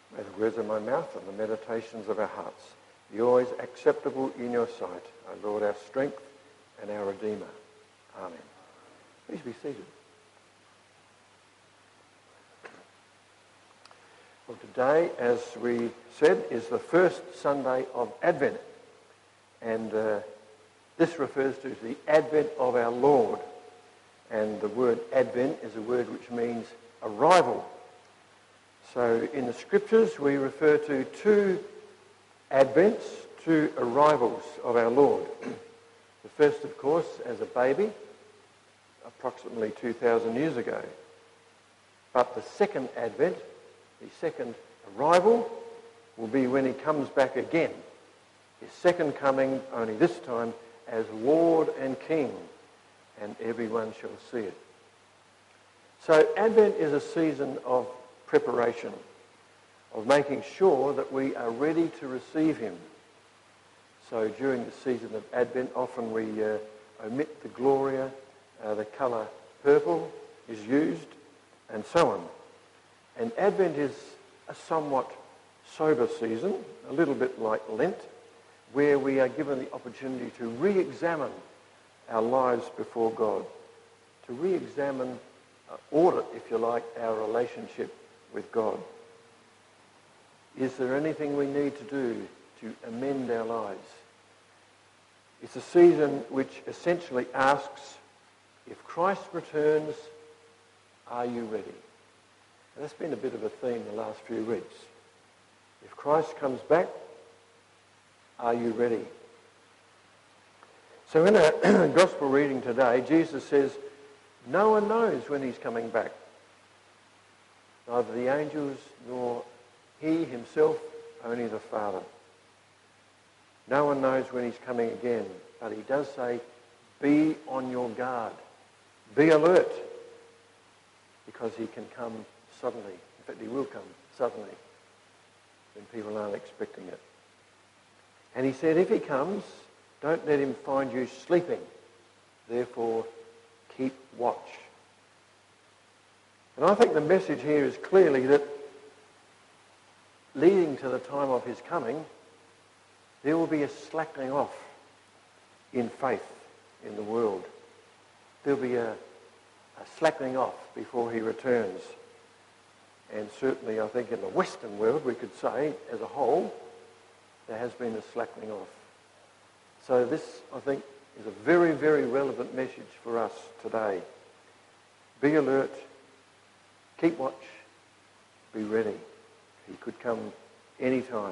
May the words of my mouth and the meditations of our hearts be always acceptable in your sight, O Lord, our strength and our Redeemer. Amen. Please be seated. Well, today, as we said, is the first Sunday of Advent. And this refers to the advent of our Lord. And the word Advent is a word which means arrival. So in the Scriptures, we refer to two advents, two arrivals of our Lord. The first, of course, as a baby, approximately 2,000 years ago. But the second advent, the second arrival, will be when he comes back again. His second coming, only this time, as Lord and King, and everyone shall see it. So Advent is a season of preparation, of making sure that we are ready to receive him. So during the season of Advent, often we omit the Gloria, the colour purple is used, and so on. And Advent is a somewhat sober season, a little bit like Lent, where we are given the opportunity to re-examine our lives before God, to re-examine, audit, if you like, our relationship with God. Is there anything we need to do to amend our lives? It's a season which essentially asks, if Christ returns, are you ready? And that's been a bit of a theme the last few weeks. If Christ comes back, are you ready? So in our gospel reading today, Jesus says, no one knows when he's coming back. Neither the angels nor he himself, only the Father. No one knows when he's coming again, but he does say, be on your guard. Be alert, because he can come suddenly. In fact, he will come suddenly when people aren't expecting it. And he said, if he comes, don't let him find you sleeping. Therefore, keep watch. And I think the message here is clearly that leading to the time of his coming, there will be a slackening off in faith in the world. There'll be a slackening off before he returns. And certainly I think in the Western world, we could say, as a whole, there has been a slackening off. So this, I think, is a very, very relevant message for us today. Be alert, keep watch, be ready. He could come any time.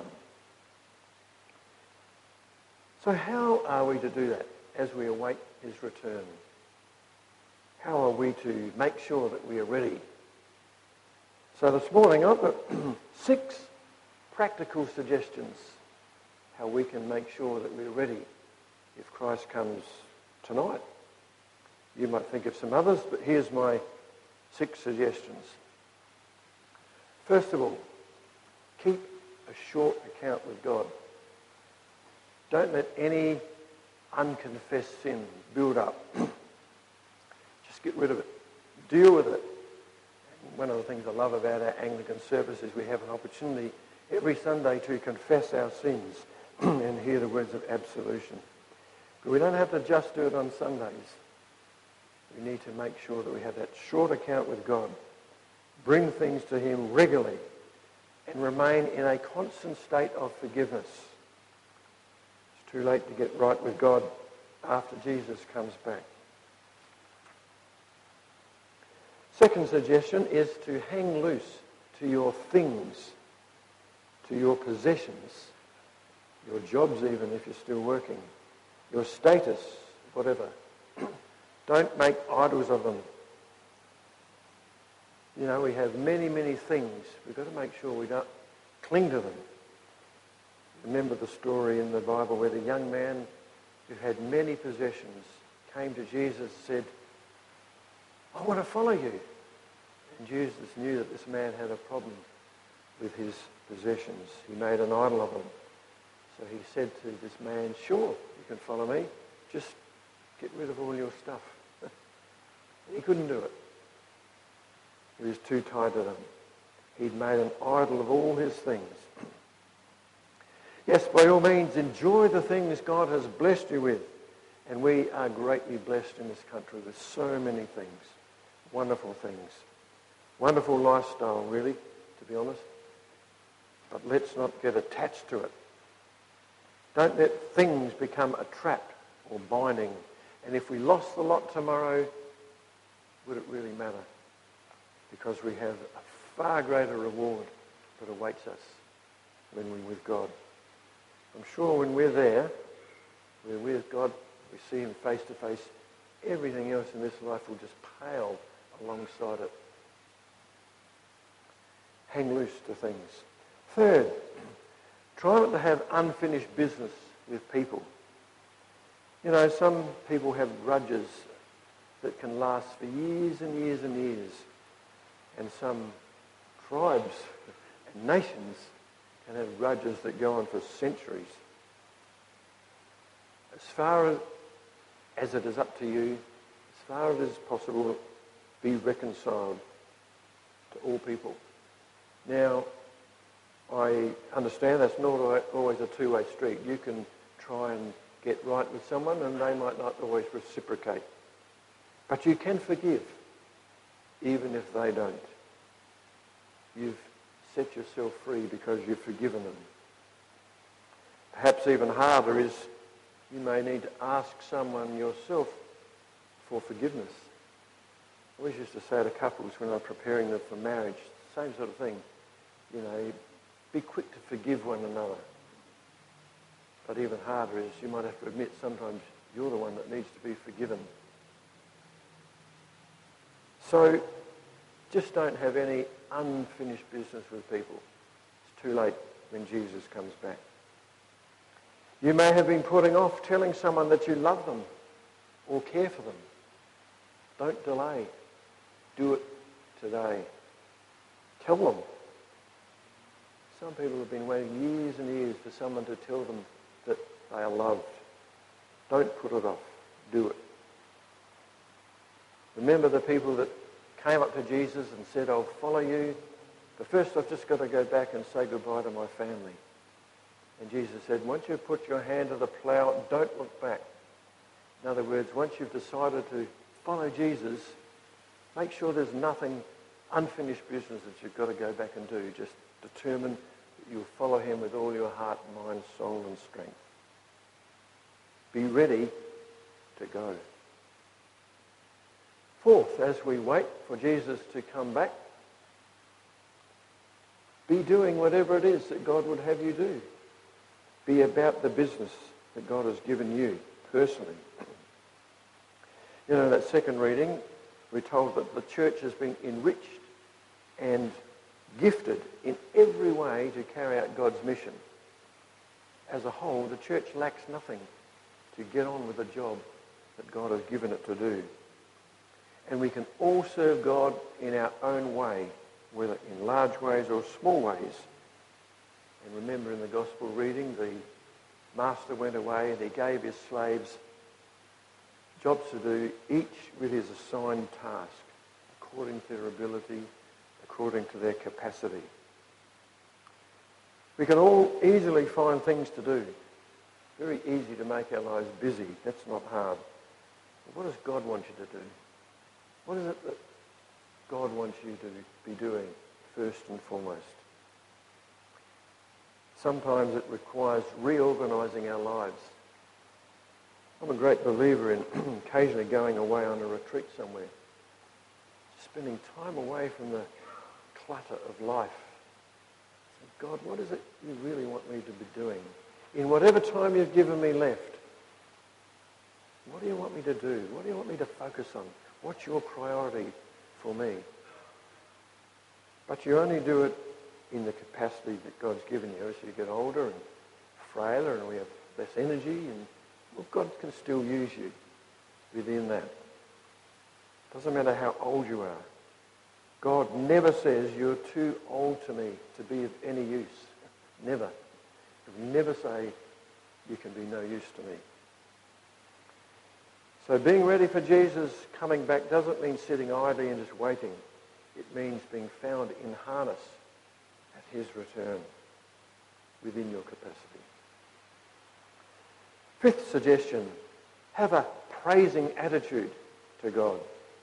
So how are we to do that as we await his return? How are we to make sure that we are ready? So this morning I've got 6 practical suggestions how we can make sure that we're ready if Christ comes tonight. You might think of some others, but here's my 6 suggestions. First of all, keep a short account with God. Don't let any unconfessed sin build up. Just get rid of it. Deal with it. One of the things I love about our Anglican service is we have an opportunity every Sunday to confess our sins and hear the words of absolution. But we don't have to just do it on Sundays. We need to make sure that we have that short account with God. Bring things to him regularly and remain in a constant state of forgiveness. It's too late to get right with God after Jesus comes back. Second suggestion is to hang loose to your things, to your possessions, your jobs even if you're still working, your status, whatever. Don't make idols of them. You know, we have many, many things. We've got to make sure we don't cling to them. Remember the story in the Bible where the young man who had many possessions came to Jesus and said, I want to follow you. And Jesus knew that this man had a problem with his possessions. He made an idol of them. So he said to this man, sure, you can follow me. Just get rid of all your stuff. He couldn't do it. He was too tied to them. He'd made an idol of all his things. Yes, by all means, enjoy the things God has blessed you with. And we are greatly blessed in this country with so many things, wonderful things. Wonderful lifestyle, really, to be honest. But let's not get attached to it. Don't let things become a trap or binding. And if we lost the lot tomorrow, would it really matter? Because we have a far greater reward that awaits us when we're with God. I'm sure when we're there, we're with God, we see him face to face, everything else in this life will just pale alongside it. Hang loose to things. Third, try not to have unfinished business with people. You know, some people have grudges that can last for years and years and years. And some tribes and nations can have grudges that go on for centuries. As far as it is up to you, as far as it is possible, be reconciled to all people. Now, I understand that's not always a two-way street. You can try and get right with someone and they might not always reciprocate. But you can forgive, even if they don't. You've set yourself free because you've forgiven them. Perhaps even harder is you may need to ask someone yourself for forgiveness. I always used to say to couples when I'm preparing them for marriage, same sort of thing. You know, be quick to forgive one another. But even harder is you might have to admit sometimes you're the one that needs to be forgiven. So just don't have any unfinished business with people. It's too late when Jesus comes back. You may have been putting off telling someone that you love them or care for them. Don't delay. Do it today. Tell them. Some people have been waiting years and years for someone to tell them that they are loved. Don't put it off. Do it. Remember the people that came up to Jesus and said, I'll follow you, but first I've just got to go back and say goodbye to my family. And Jesus said, once you put your hand to the plough, don't look back. In other words, once you've decided to follow Jesus, make sure there's nothing unfinished business that you've got to go back and do. Just determine that you'll follow him with all your heart, mind, soul and strength. Be ready to go. Fourth, as we wait for Jesus to come back, be doing whatever it is that God would have you do. Be about the business that God has given you personally. You know, in that second reading, we're told that the church has been enriched and gifted in every way to carry out God's mission. As a whole, the church lacks nothing to get on with the job that God has given it to do. And we can all serve God in our own way, whether in large ways or small ways. And remember in the gospel reading, the master went away and he gave his slaves jobs to do, each with his assigned task, according to their ability, according to their capacity. We can all easily find things to do. Very easy to make our lives busy. That's not hard. But what does God want you to do? What is it that God wants you to be doing first and foremost? Sometimes it requires reorganising our lives. I'm a great believer in occasionally going away on a retreat somewhere, spending time away from the clutter of life. God, what is it you really want me to be doing? In whatever time you've given me left, what do you want me to do? What do you want me to focus on? What's your priority for me? But you only do it in the capacity that God's given you. As you get older and frailer and we have less energy, and well, God can still use you within that. Doesn't matter how old you are. God never says you're too old to me to be of any use. Never. He will never say you can be no use to me. So being ready for Jesus coming back doesn't mean sitting idly and just waiting. It means being found in harness his return within your capacity. Fifth suggestion, have a praising attitude to God.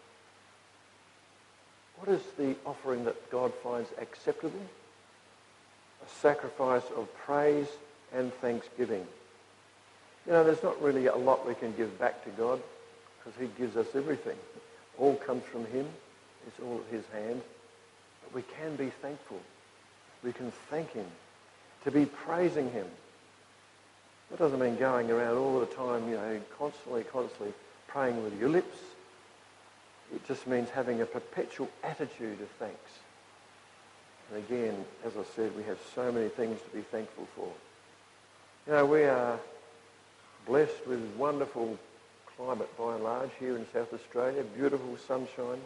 What is the offering that God finds acceptable? A sacrifice of praise and thanksgiving. You know, there's not really a lot we can give back to God because he gives us everything. All comes from him. It's all at his hand. But we can be thankful. We can thank him. To be praising him. That doesn't mean going around all the time, you know, constantly praying with your lips. It just means having a perpetual attitude of thanks. And again, as I said, we have so many things to be thankful for. You know, we are blessed with wonderful climate by and large here in South Australia, beautiful sunshine.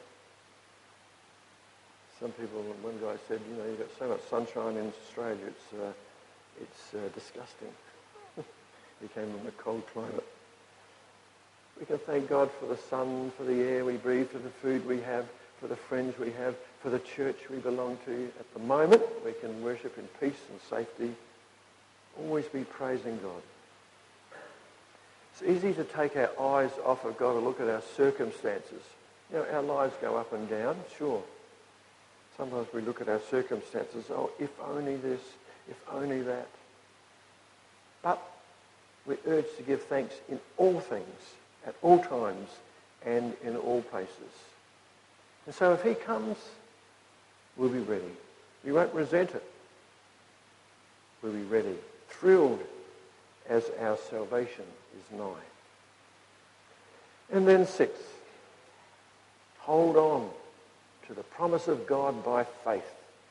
Some people, one guy said, you know, you've got so much sunshine in Australia, it's disgusting. We came from a cold climate. We can thank God for the sun, for the air we breathe, for the food we have, for the friends we have, for the church we belong to. At the moment, we can worship in peace and safety. Always be praising God. It's easy to take our eyes off of God and look at our circumstances. You know, our lives go up and down, sure. Sometimes we look at our circumstances, oh, if only this, if only that. But we're urged to give thanks in all things, at all times, and in all places. And so if he comes, we'll be ready. We won't resent it. We'll be ready, thrilled as our salvation is nigh. And then sixth, hold on to the promise of God by faith.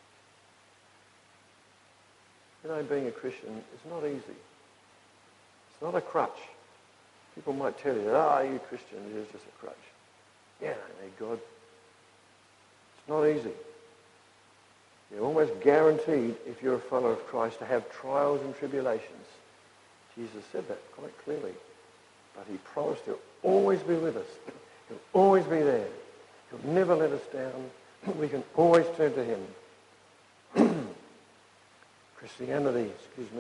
You know, being a Christian is not easy. It's not a crutch. People might tell you, you Christian, it is just a crutch. Yeah, I need God. It's not easy. You're almost guaranteed, if you're a follower of Christ, to have trials and tribulations. Jesus said that quite clearly. But he promised he'll always be with us. He'll always be there. He'll never let us down. We can always turn to him. Christianity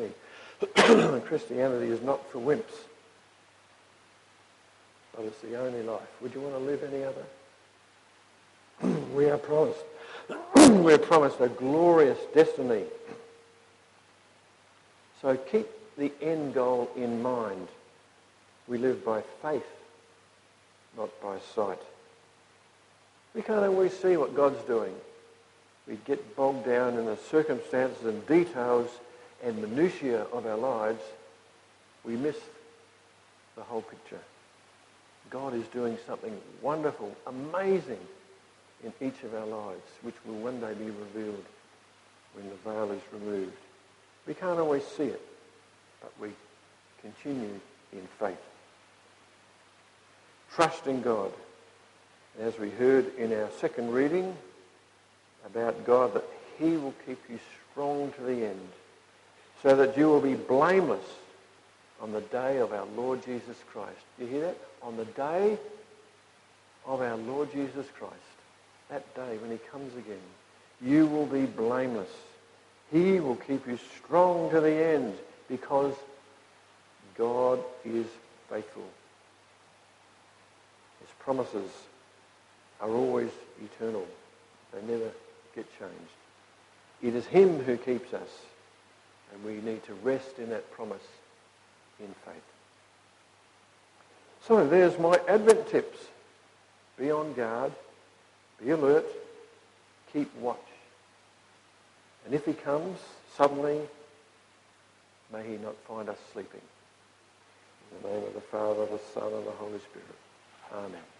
is not for wimps. But it's the only life. Would you want to live any other? We are promised. We're promised a glorious destiny. So keep the end goal in mind. We live by faith, not by sight. We can't always see what God's doing. We get bogged down in the circumstances and details and minutiae of our lives. We miss the whole picture. God is doing something wonderful, amazing in each of our lives, which will one day be revealed when the veil is removed. We can't always see it, but we continue in faith. Trust in God. As we heard in our second reading about God, that he will keep you strong to the end, so that you will be blameless on the day of our Lord Jesus Christ. Do you hear that? On the day of our Lord Jesus Christ, that day when he comes again, you will be blameless. He will keep you strong to the end because God is faithful. His promises are always eternal. They never get changed. It is him who keeps us, and we need to rest in that promise in faith. So there's my Advent tips. Be on guard, be alert, keep watch. And if he comes suddenly, may he not find us sleeping. In the name of the Father, the Son, and the Holy Spirit. Amen.